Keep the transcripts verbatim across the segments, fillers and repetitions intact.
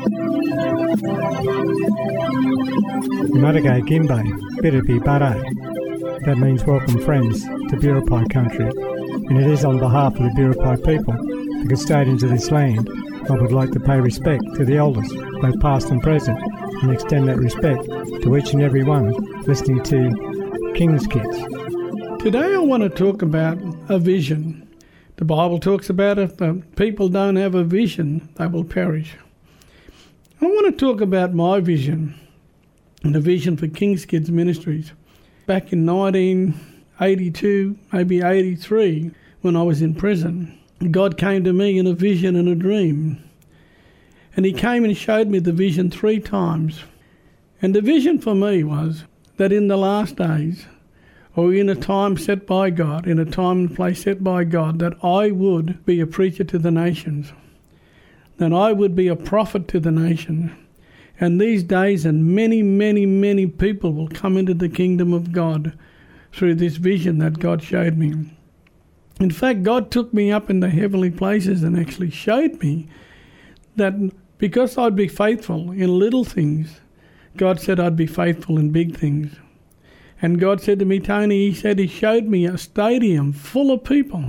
Maragai Gimbe, Biripi Barai. That means welcome friends to Biripi country, and it is on behalf of the Biripi people, the custodians of this land. I would like to pay respect to the elders, both past and present, and extend that respect to each and every one listening to King's Kids. Today I want to talk about a vision. The Bible talks about if the people don't have a vision, they will perish. I want to talk about my vision and the vision for King's Kids Ministries. Back in nineteen eighty-two, maybe eighty-three, when I was in prison, God came to me in a vision and a dream. And he came and showed me the vision three times. And the vision for me was that in the last days, or in a time set by God, in a time and place set by God, that I would be a preacher to the nations, that I would be a prophet to the nations. And these days and many, many, many people will come into the kingdom of God through this vision that God showed me. In fact, God took me up into heavenly places and actually showed me that because I'd be faithful in little things, God said I'd be faithful in big things. And God said to me, Tony, he said he showed me a stadium full of people,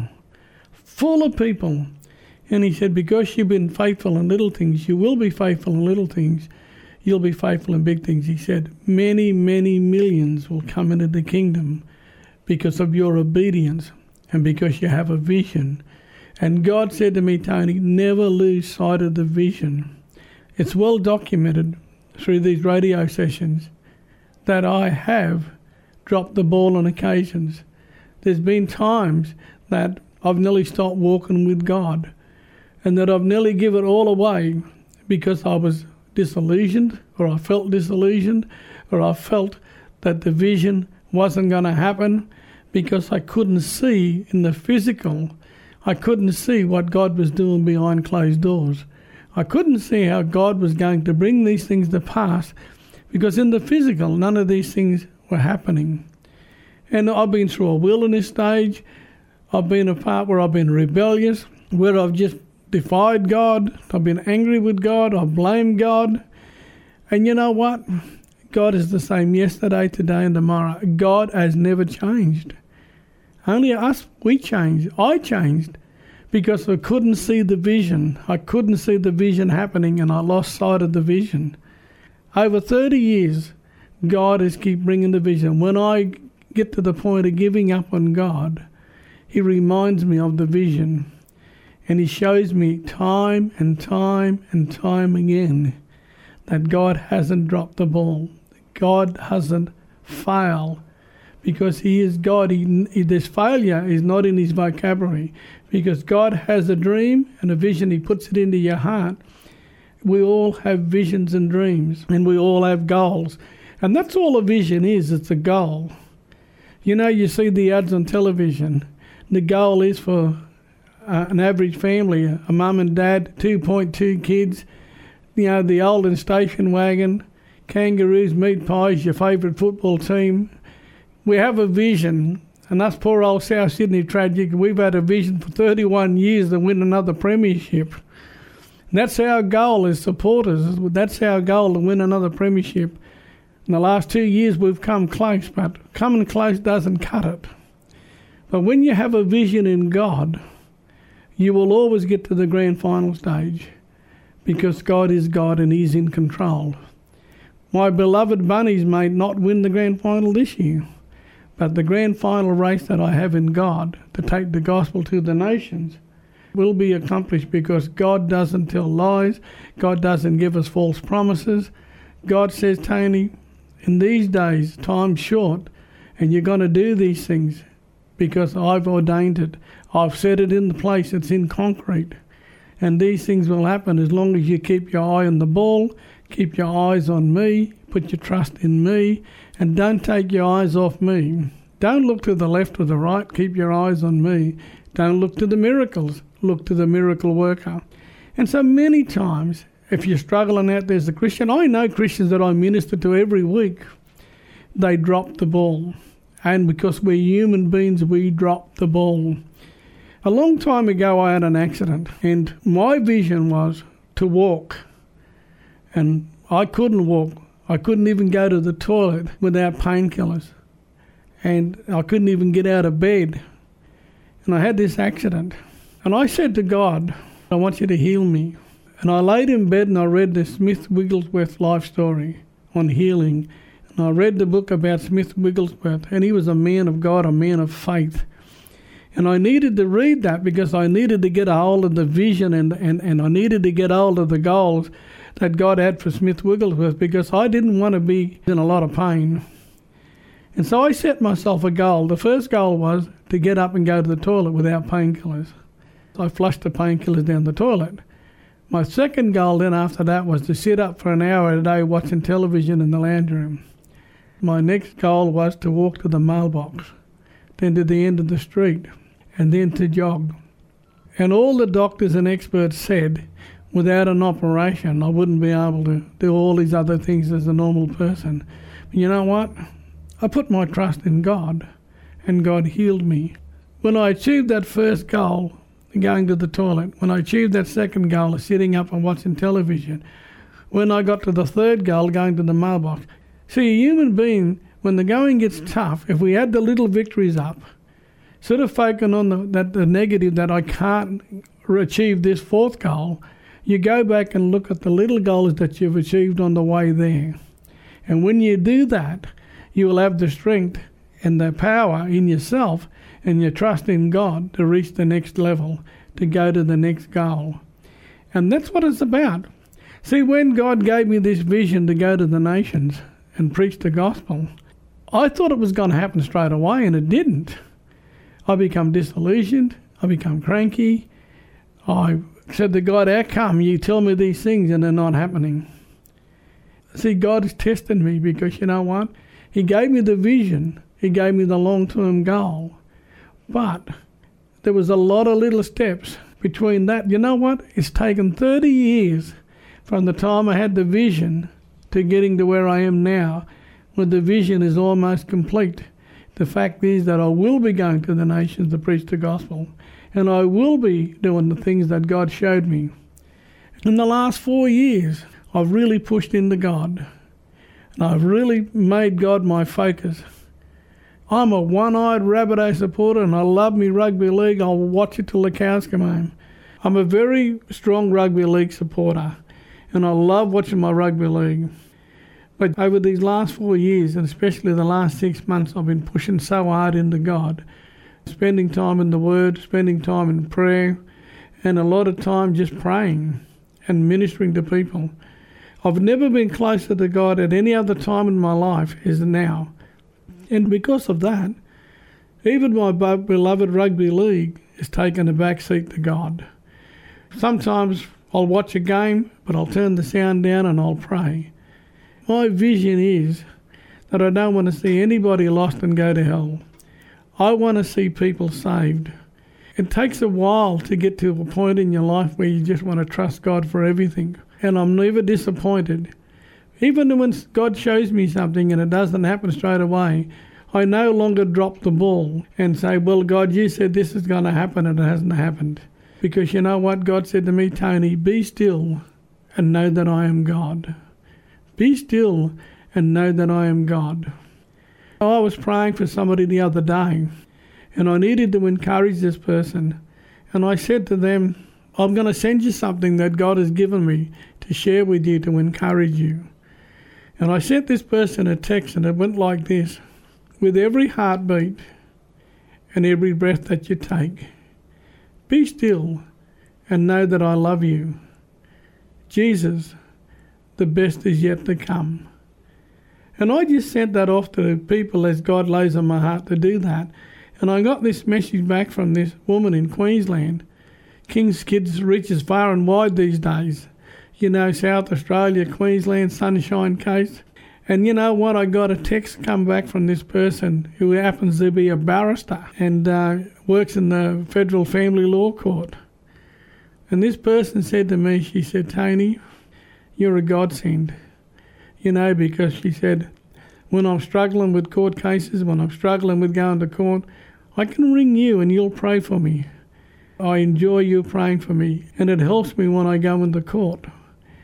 full of people. And he said, because you've been faithful in little things, you will be faithful in little things. You'll be faithful in big things. He said, many, many millions will come into the kingdom because of your obedience and because you have a vision. And God said to me, Tony, never lose sight of the vision. It's well documented through these radio sessions that I have dropped the ball on occasions. There's been times that I've nearly stopped walking with God and that I've nearly given it all away because I was disillusioned, or I felt disillusioned, or I felt that the vision wasn't going to happen because I couldn't see in the physical. I couldn't see what God was doing behind closed doors. I couldn't see how God was going to bring these things to pass because in the physical, none of these things were happening. And I've been through a wilderness stage. I've been a part where I've been rebellious, where I've just defied God. I've been angry with God. I've blamed God. And you know what? God is the same yesterday, today and tomorrow. God has never changed. Only us, we changed. I changed because I couldn't see the vision. I couldn't see the vision happening and I lost sight of the vision. Over thirty years, God has keep bringing the vision. When I get to the point of giving up on God, he reminds me of the vision. And he shows me time and time and time again that God hasn't dropped the ball. God doesn't fail because he is God. He, he, this failure is not in his vocabulary because God has a dream and a vision. He puts it into your heart. We all have visions and dreams and we all have goals. And that's all a vision is, it's a goal. You know, you see the ads on television. The goal is for uh, an average family, a mum and dad, two point two kids, you know, the Olden station wagon, kangaroos, meat pies, your favourite football team. We have a vision, and us poor old South Sydney Tragic, we've had a vision for thirty-one years to win another premiership. And that's our goal as supporters. That's our goal, to win another premiership. In the last two years, we've come close, but coming close doesn't cut it. But when you have a vision in God, you will always get to the grand final stage because God is God and he's in control. My beloved Bunnies may not win the grand final this year, but the grand final race that I have in God to take the gospel to the nations will be accomplished because God doesn't tell lies. God doesn't give us false promises. God says, Tony, in these days, time's short, and you're going to do these things because I've ordained it. I've set it in the place, it's in concrete. And these things will happen as long as you keep your eye on the ball, keep your eyes on me, put your trust in me, and don't take your eyes off me. Don't look to the left or the right, keep your eyes on me. Don't look to the miracles, look to the miracle worker. And so many times, if you're struggling out there as a Christian, I know Christians that I minister to every week, they drop the ball. And because we're human beings, we drop the ball. A long time ago, I had an accident, and my vision was to walk. And I couldn't walk. I couldn't even go to the toilet without painkillers. And I couldn't even get out of bed. And I had this accident. And I said to God, I want you to heal me. And I laid in bed and I read the Smith Wigglesworth life story on healing. And I read the book about Smith Wigglesworth. And he was a man of God, a man of faith. And I needed to read that because I needed to get a hold of the vision and, and, and I needed to get a hold of the goals that God had for Smith Wigglesworth because I didn't want to be in a lot of pain. And so I set myself a goal. The first goal was to get up and go to the toilet without painkillers. I flushed the painkillers down the toilet. My second goal then after that was to sit up for an hour a day watching television in the lounge room. My next goal was to walk to the mailbox, then to the end of the street, and then to jog. And all the doctors and experts said, without an operation, I wouldn't be able to do all these other things as a normal person. But you know what? I put my trust in God, and God healed me. When I achieved that first goal, going to the toilet, when I achieved that second goal of sitting up and watching television, when I got to the third goal, going to the mailbox. See, a human being, when the going gets tough, if we add the little victories up, sort of focusing on the, that, the negative that I can't achieve this fourth goal, you go back and look at the little goals that you've achieved on the way there. And when you do that, you will have the strength and the power in yourself and your trust in God to reach the next level, to go to the next goal. And that's what it's about. See, when God gave me this vision to go to the nations and preach the gospel, I thought it was going to happen straight away, and it didn't. I become disillusioned. I become cranky. I said to God, how come you tell me these things and they're not happening? See, God is testing me because you know what? He gave me the vision. He gave me the long-term goal. But there was a lot of little steps between that. You know what? It's taken thirty years from the time I had the vision to getting to where I am now, when the vision is almost complete. The fact is that I will be going to the nations to preach the gospel, and I will be doing the things that God showed me. In the last four years, I've really pushed into God, and I've really made God my focus. I'm a one-eyed Rabbitoh supporter, and I love me rugby league. I'll watch it till the cows come home. I'm a very strong rugby league supporter, and I love watching my rugby league. But over these last four years, and especially the last six months, I've been pushing so hard into God, spending time in the Word, spending time in prayer, and a lot of time just praying and ministering to people. I've never been closer to God at any other time in my life as now. And because of that, even my beloved rugby league has taken a back seat to God. Sometimes I'll watch a game, but I'll turn the sound down and I'll pray. My vision is that I don't want to see anybody lost and go to hell. I want to see people saved. It takes a while to get to a point in your life where you just want to trust God for everything. And I'm never disappointed. Even when God shows me something and it doesn't happen straight away, I no longer drop the ball and say, well, God, you said this is going to happen and it hasn't happened. Because you know what? God said to me, Tony, be still and know that I am God. Be still and know that I am God. I was praying for somebody the other day, and I needed to encourage this person. And I said to them, I'm going to send you something that God has given me to share with you to encourage you. And I sent this person a text, and it went like this: with every heartbeat and every breath that you take, be still and know that I love you. Jesus, the best is yet to come. And I just sent that off to people as God lays on my heart to do that. And I got this message back from this woman in Queensland. King's Kids reaches far and wide these days. You know, South Australia, Queensland, Sunshine Coast. And you know what? I got a text come back from this person who happens to be a barrister and uh, works in the Federal Family Law Court. And this person said to me, she said, Tony, you're a godsend. You know, because she said, when I'm struggling with court cases, when I'm struggling with going to court, I can ring you and you'll pray for me. I enjoy you praying for me, and it helps me when I go into court.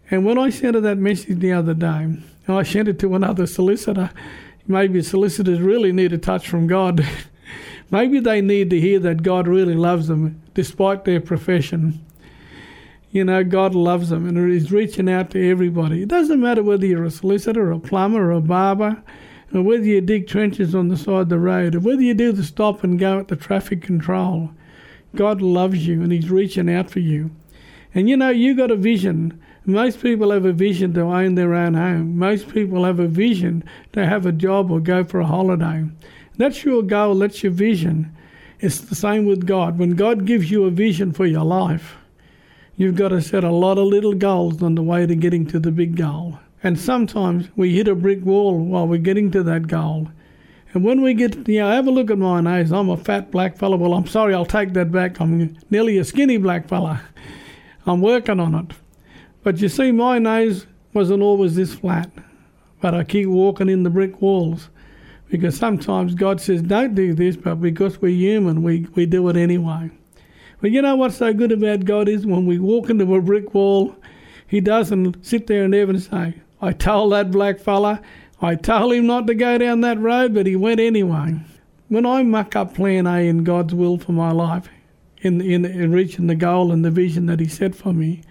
And when I sent her that message the other day, and I sent it to another solicitor, maybe solicitors really need a touch from God. Maybe they need to hear that God really loves them despite their profession. You know, God loves them and is reaching out to everybody. It doesn't matter whether you're a solicitor or a plumber or a barber, or whether you dig trenches on the side of the road, or whether you do the stop and go at the traffic control. God loves you and he's reaching out for you. And you know, you got a vision. Most people have a vision to own their own home. Most people have a vision to have a job or go for a holiday. That's your goal, that's your vision. It's the same with God. When God gives you a vision for your life, you've got to set a lot of little goals on the way to getting to the big goal. And sometimes we hit a brick wall while we're getting to that goal. And when we get, you know, have a look at my nose. I'm a fat black fella. Well, I'm sorry, I'll take that back. I'm nearly a skinny black fella. I'm working on it. But you see, my nose wasn't always this flat. But I keep walking in the brick walls. Because sometimes God says, don't do this, but because we're human, we, we do it anyway. But you know what's so good about God is when we walk into a brick wall, he doesn't sit there and even say, I told that black fella, I told him not to go down that road, but he went anyway. When I muck up plan A in God's will for my life, in, in, in reaching the goal and the vision that he set for me,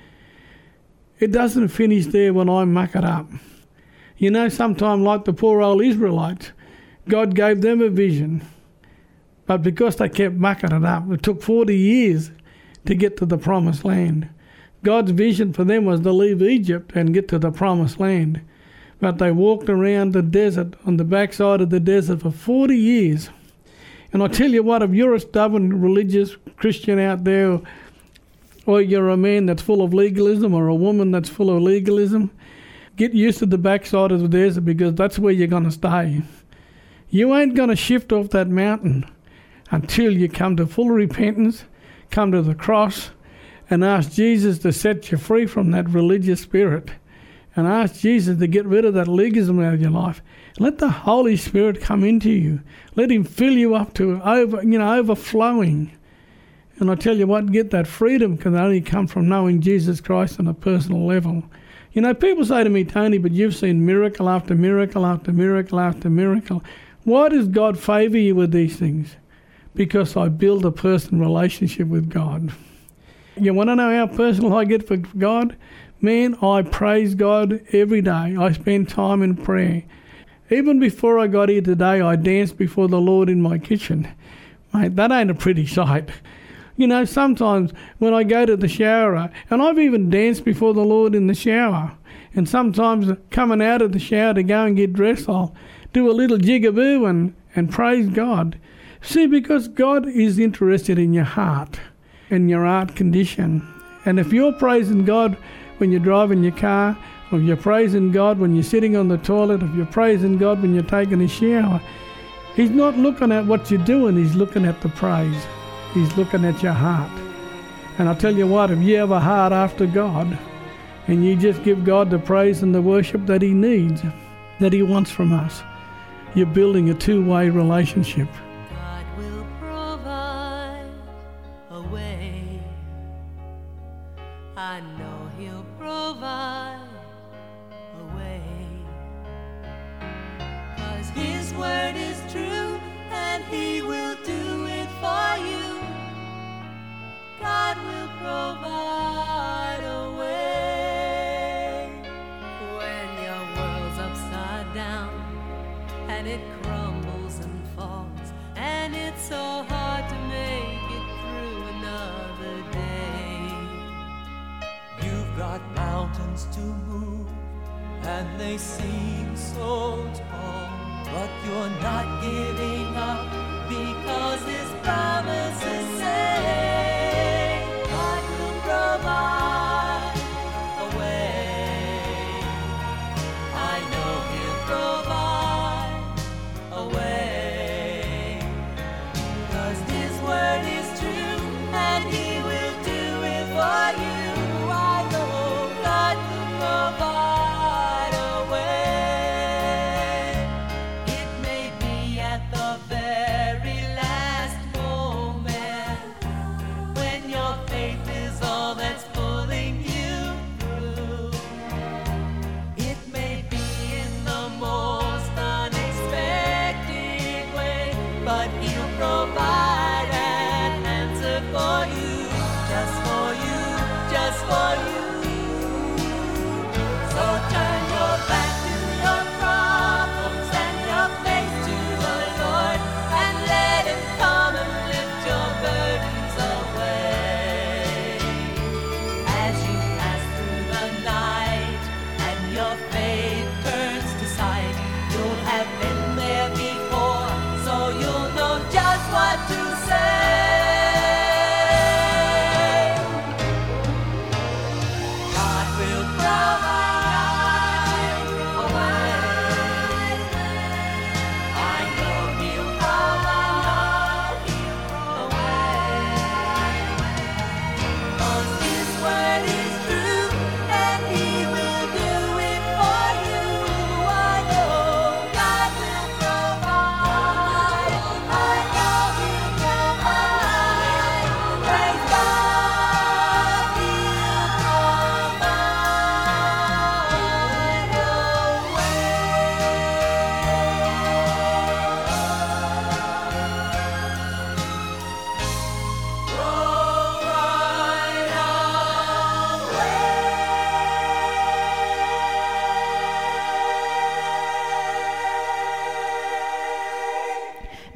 it doesn't finish there when I muck it up. You know, sometimes like the poor old Israelites, God gave them a vision. But because they kept mucking it up, it took forty years to get to the promised land. God's vision for them was to leave Egypt and get to the promised land. But they walked around the desert, on the backside of the desert for forty years. And I tell you what, if you're a stubborn religious Christian out there, or you're a man that's full of legalism or a woman that's full of legalism, get used to the backside of the desert because that's where you're going to stay. You ain't going to shift off that mountain until you come to full repentance, come to the cross, and ask Jesus to set you free from that religious spirit, and ask Jesus to get rid of that legalism out of your life. Let the Holy Spirit come into you. Let him fill you up to over, you know, overflowing. And I tell you what, get that freedom can only come from knowing Jesus Christ on a personal level. You know, people say to me, Tony, but you've seen miracle after miracle after miracle after miracle. Why does God favour you with these things? Because I build a personal relationship with God. You want to know how personal I get for God? Man, I praise God every day. I spend time in prayer. Even before I got here today, I danced before the Lord in my kitchen. Mate, that ain't a pretty sight. You know, sometimes when I go to the shower, and I've even danced before the Lord in the shower, and sometimes coming out of the shower to go and get dressed, I'll do a little jigaboo and, and praise God. See, because God is interested in your heart and your heart condition. And if you're praising God when you're driving your car, or if you're praising God when you're sitting on the toilet, if you're praising God when you're taking a shower, he's not looking at what you're doing, he's looking at the praise. He's looking at your heart. And I'll tell you what, if you have a heart after God, and you just give God the praise and the worship that he needs, that he wants from us, you're building a two-way relationship. God will provide a way. I know he'll provide a way. 'Cause his word is true and he will do it for you. God will provide a way. When your world's upside down and it crumbles and falls, and it's so hard to make it through another day. You've got mountains to move, and they seem so tall, but you're not giving up, because his promises say God will provide a way. I know he'll provide a way, 'cause his word is true and he will do it for you. I know God will provide a way. It may be at the very last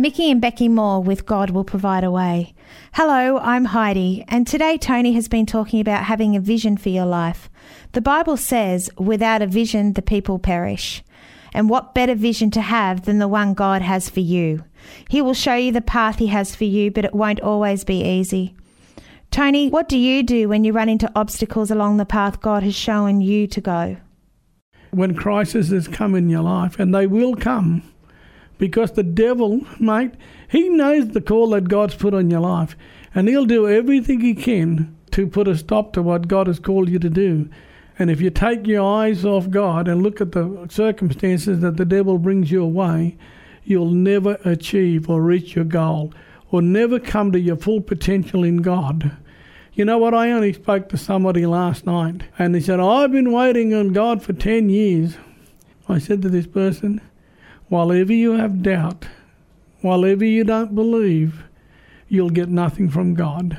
Mickey and Becky Moore with God Will Provide a Way. Hello, I'm Heidi, and today Tony has been talking about having a vision for your life. The Bible says, without a vision, the people perish. And what better vision to have than the one God has for you? He will show you the path he has for you, but it won't always be easy. Tony, what do you do when you run into obstacles along the path God has shown you to go? When crises come in your life, and they will come, because the devil, mate, he knows the call that God's put on your life, and he'll do everything he can to put a stop to what God has called you to do. And if you take your eyes off God and look at the circumstances that the devil brings your way, you'll never achieve or reach your goal, or never come to your full potential in God. You know what? I only spoke to somebody last night, and he said, I've been waiting on God for ten years. I said to this person, while ever you have doubt, while ever you don't believe, you'll get nothing from God.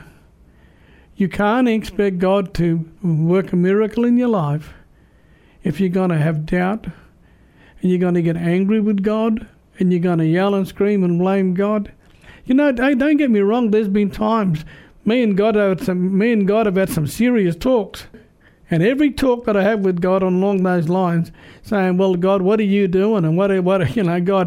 You can't expect God to work a miracle in your life if you're going to have doubt, and you're going to get angry with God, and you're going to yell and scream and blame God. You know, don't get me wrong, there's been times me and God have had some, me and God have had some serious talks. And every talk that I have with God on along those lines, saying, well, God, what are you doing? And what, are, what, you know, God,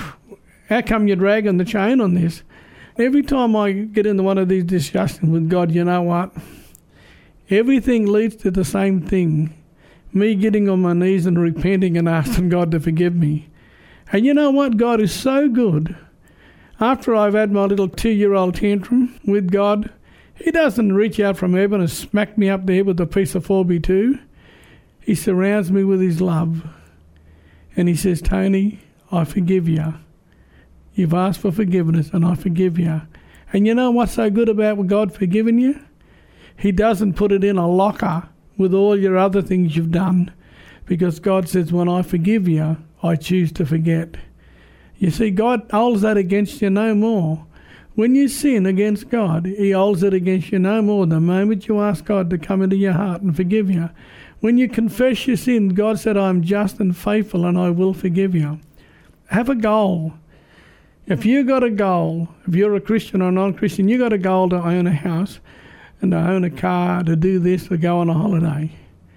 how come you're dragging the chain on this? Every time I get into one of these discussions with God, you know what? Everything leads to the same thing. Me getting on my knees and repenting and asking God to forgive me. And you know what? God is so good. After I've had my little two-year-old tantrum with God, he doesn't reach out from heaven and smack me up there with a piece of four by two. He surrounds me with his love. And he says, Tony, I forgive you. You've asked for forgiveness and I forgive you. And you know what's so good about God forgiving you? He doesn't put it in a locker with all your other things you've done. Because God says, when I forgive you, I choose to forget. You see, God holds that against you no more. When you sin against God, he holds it against you no more the moment you ask God to come into your heart and forgive you. When you confess your sin, God said, I am just and faithful and I will forgive you. Have a goal. If you got a goal, if you're a Christian or non-Christian, you got a goal to own a house and to own a car, to do this, to go on a holiday.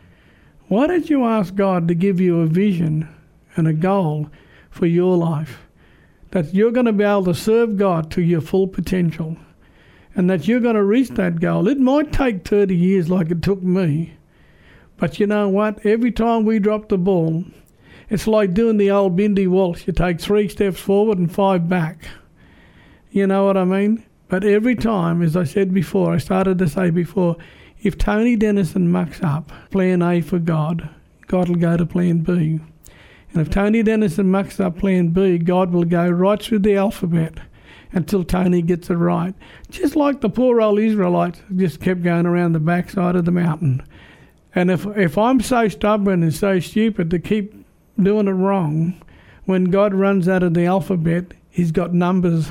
Why don't you ask God to give you a vision and a goal for your life? That you're going to be able to serve God to your full potential, and that you're going to reach that goal. It might take thirty years like it took me, but you know what? Every time we drop the ball, it's like doing the old Bindi Walsh. You take three steps forward and five back. You know what I mean? But every time, as I said before, I started to say before, if Tony Dennison mucks up plan A for God, God will go to plan B. And if Tony Dennison mucks up plan B, God will go right through the alphabet until Tony gets it right. Just like the poor old Israelites just kept going around the backside of the mountain. And if if I'm so stubborn and so stupid to keep doing it wrong, when God runs out of the alphabet, he's got numbers.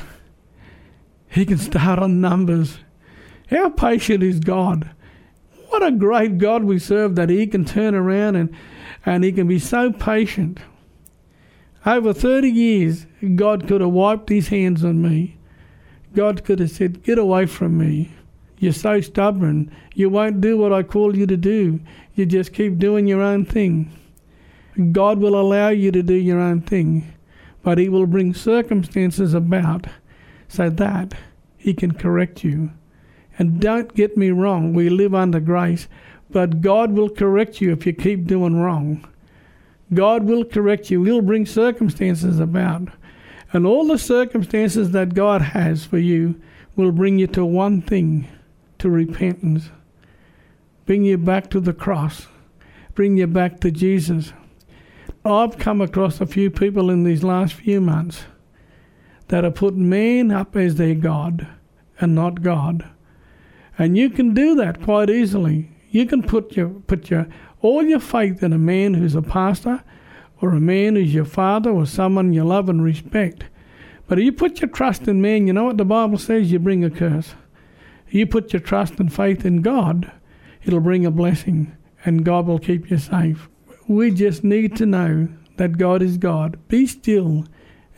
He can start on numbers. How patient is God? What a great God we serve, that he can turn around and, and he can be so patient. Over thirty years, God could have wiped his hands on me. God could have said, get away from me. You're so stubborn. You won't do what I call you to do. You just keep doing your own thing. God will allow you to do your own thing, but he will bring circumstances about so that he can correct you. And don't get me wrong, we live under grace, but God will correct you if you keep doing wrong. God will correct you. He'll bring circumstances about. And all the circumstances that God has for you will bring you to one thing, to repentance. Bring you back to the cross. Bring you back to Jesus. I've come across a few people in these last few months that have put man up as their God and not God. And you can do that quite easily. You can put your put your all your faith in a man who's a pastor or a man who's your father or someone you love and respect. But if you put your trust in man, you know what the Bible says? You bring a curse. If you put your trust and faith in God, it'll bring a blessing and God will keep you safe. We just need to know that God is God. Be still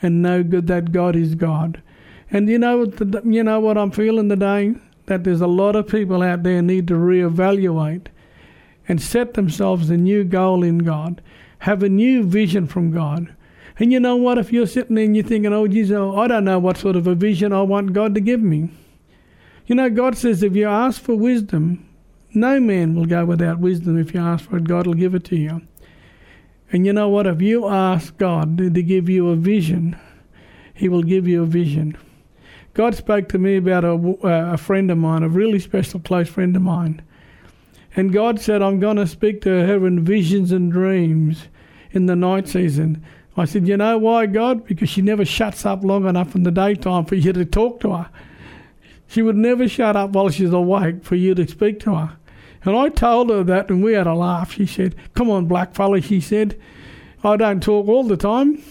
and know good that God is God. And you know, you know what I'm feeling today? That there's a lot of people out there need to reevaluate and set themselves a new goal in God, have a new vision from God. And you know what? If you're sitting there and you're thinking, oh, Jesus, I don't know what sort of a vision I want God to give me. You know, God says if you ask for wisdom, no man will go without wisdom. If you ask for it, God will give it to you. And you know what? If you ask God to give you a vision, He will give you a vision. God spoke to me about a, a friend of mine, a really special close friend of mine. And God said, I'm going to speak to her in visions and dreams in the night season. I said, you know why, God? Because she never shuts up long enough in the daytime for you to talk to her. She would never shut up while she's awake for you to speak to her. And I told her that, and we had a laugh. She said, come on, black fella, she said, I don't talk all the time.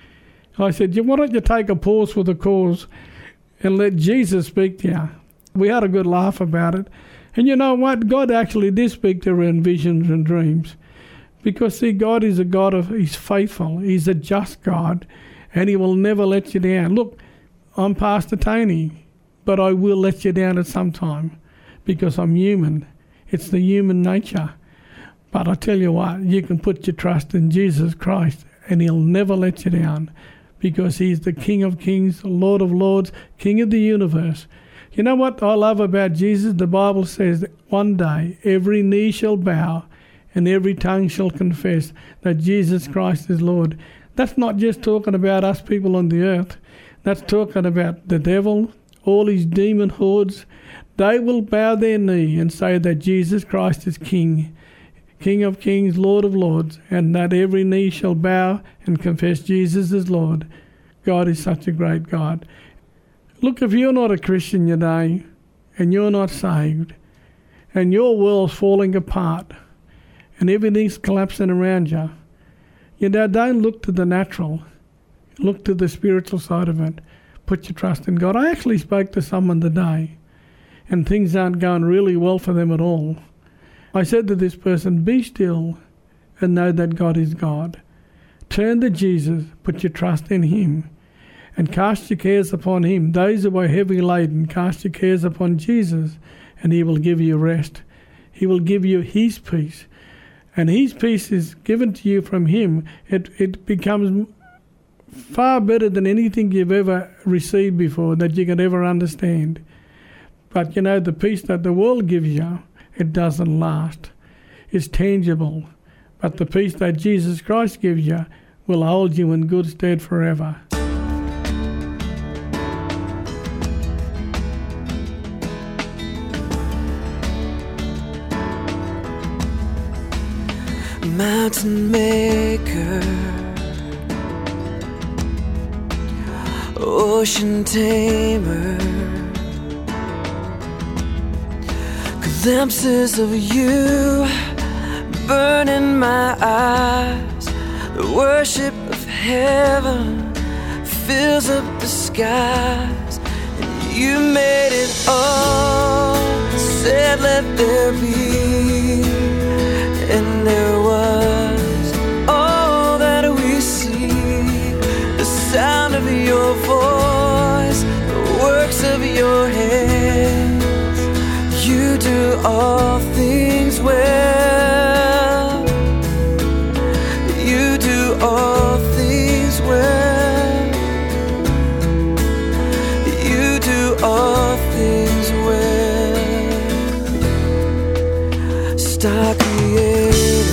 I said, why don't you take a pause for the cause and let Jesus speak to you? We had a good laugh about it. And you know what? God actually did speak to her in visions and dreams. Because, see, God is a God of, He's faithful. He's a just God. And He will never let you down. Look, I'm Pastor Tony, but I will let you down at some time because I'm human. It's the human nature. But I tell you what, you can put your trust in Jesus Christ and He'll never let you down because He's the King of Kings, Lord of Lords, King of the universe. You know what I love about Jesus? The Bible says that one day every knee shall bow and every tongue shall confess that Jesus Christ is Lord. That's not just talking about us people on the earth. That's talking about the devil, all his demon hordes. They will bow their knee and say that Jesus Christ is King, King of Kings, Lord of Lords, and that every knee shall bow and confess Jesus is Lord. God is such a great God. Look, if you're not a Christian today and you're not saved and your world's falling apart and everything's collapsing around you, you know, don't look to the natural. Look to the spiritual side of it. Put your trust in God. I actually spoke to someone today and things aren't going really well for them at all. I said to this person, be still and know that God is God. Turn to Jesus, put your trust in Him, and cast your cares upon Him. Those who are heavy laden, cast your cares upon Jesus, and He will give you rest. He will give you His peace. And His peace is given to you from Him. It, it becomes far better than anything you've ever received before that you could ever understand. But you know, the peace that the world gives you, it doesn't last. It's tangible. But the peace that Jesus Christ gives you will hold you in good stead forever. Mountain maker, ocean tamer, glimpses of you burn in my eyes. The worship of heaven fills up the skies, and you made it all. Said let there be, and there was all that we see. The sound of your voice, the works of your hands. You do all things well. You do all things well. You do all things well. Star creator,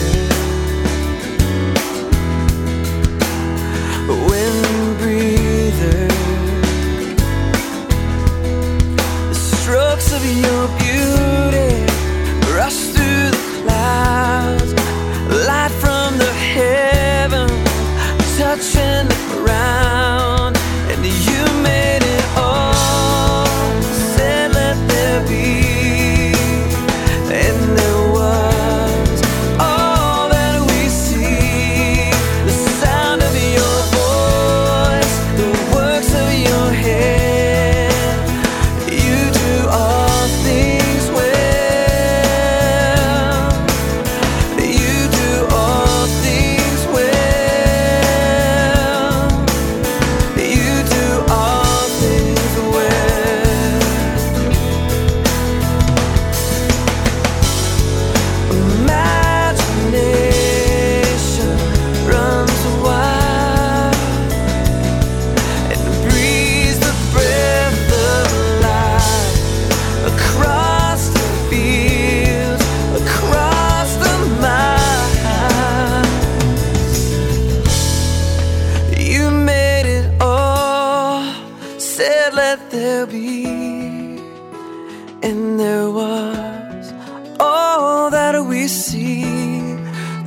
wind breather, the strokes of your beauty rush through the clouds, light from the heaven touching the ground, and you made it all. Said let there be, and there was all that we see. The sound of your voice, the works of your hand. You do all things well. You do all things well.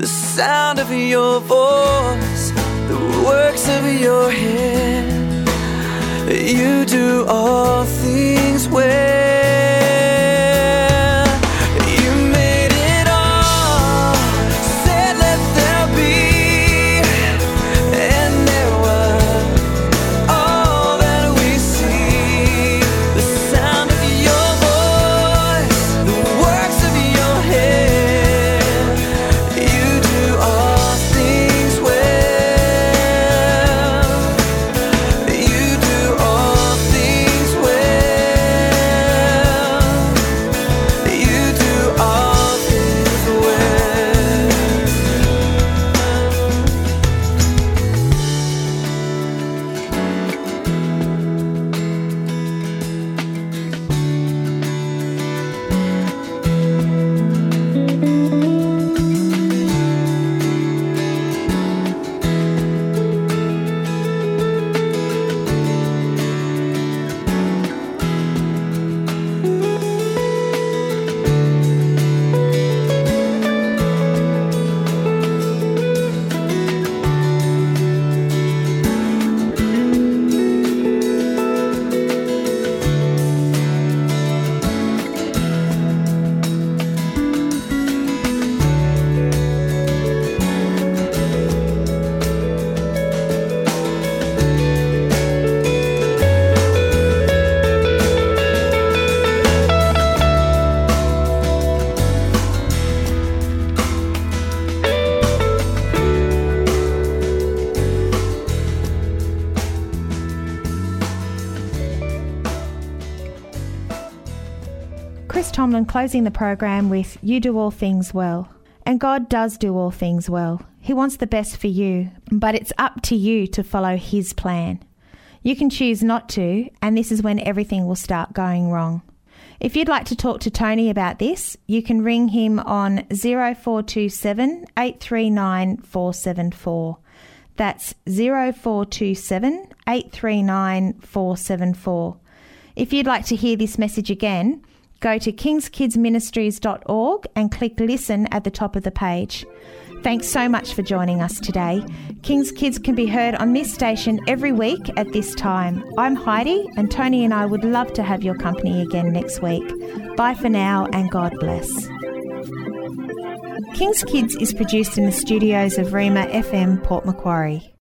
the sound of your voice, the works of your hand. You do all things well. You made it all, said let there be, and there was all that we see. The sound of your voice, the works of your hand. You do all things well. You do all things well. You do all things well. Chris Tomlin closing the program with "You do all things well." And God does do all things well. He wants the best for you, but it's up to you to follow his plan. You can choose not to, and this is when everything will start going wrong. If you'd like to talk to Tony about this, you can ring him on zero four two seven, eight three nine, four seven four. That's zero four two seven, eight three nine, four seven four. If you'd like to hear this message again, go to kings kids ministries dot org and click listen at the top of the page. Thanks so much for joining us today. King's Kids can be heard on this station every week at this time. I'm Heidi, and Tony and I would love to have your company again next week. Bye for now, and God bless. King's Kids is produced in the studios of Rima F M, Port Macquarie.